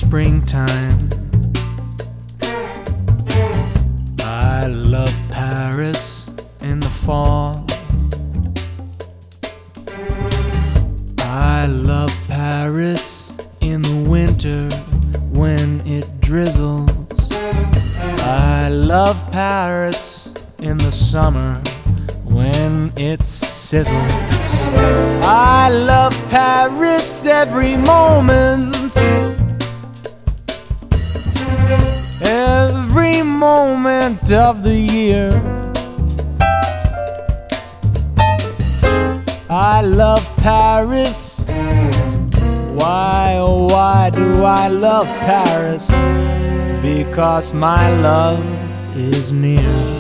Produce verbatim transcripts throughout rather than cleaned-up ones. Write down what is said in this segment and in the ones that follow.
springtime. I love Paris in the fall. I love Paris in the winter when it drizzles. I love Paris in the summer when it sizzles. I love Paris every moment, every moment of the year. I love Paris. Why, oh why do I love Paris? Because my love is near.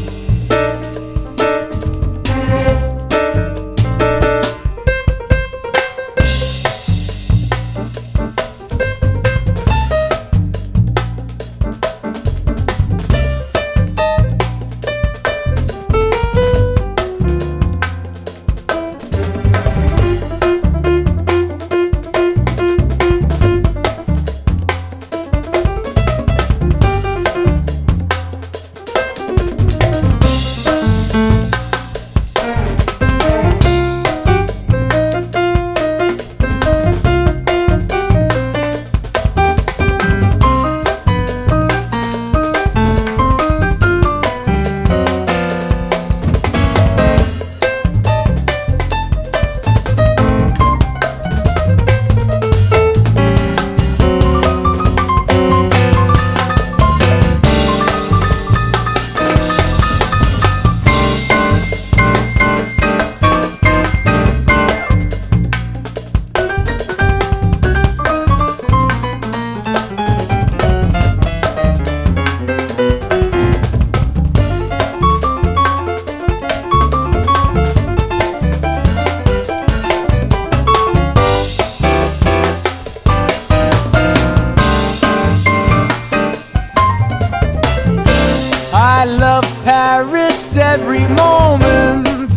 I love Paris every moment,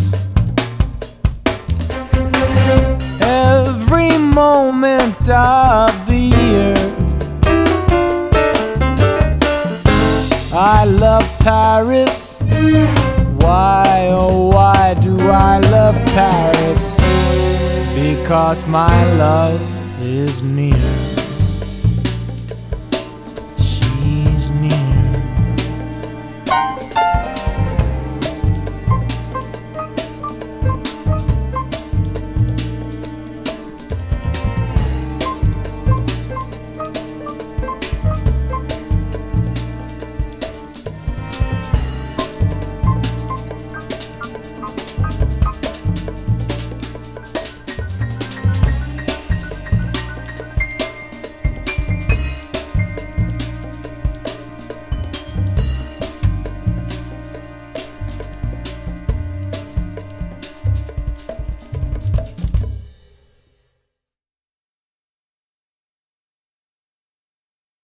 every moment of the year. I love Paris. Why, oh why do I love Paris? Because my love is near.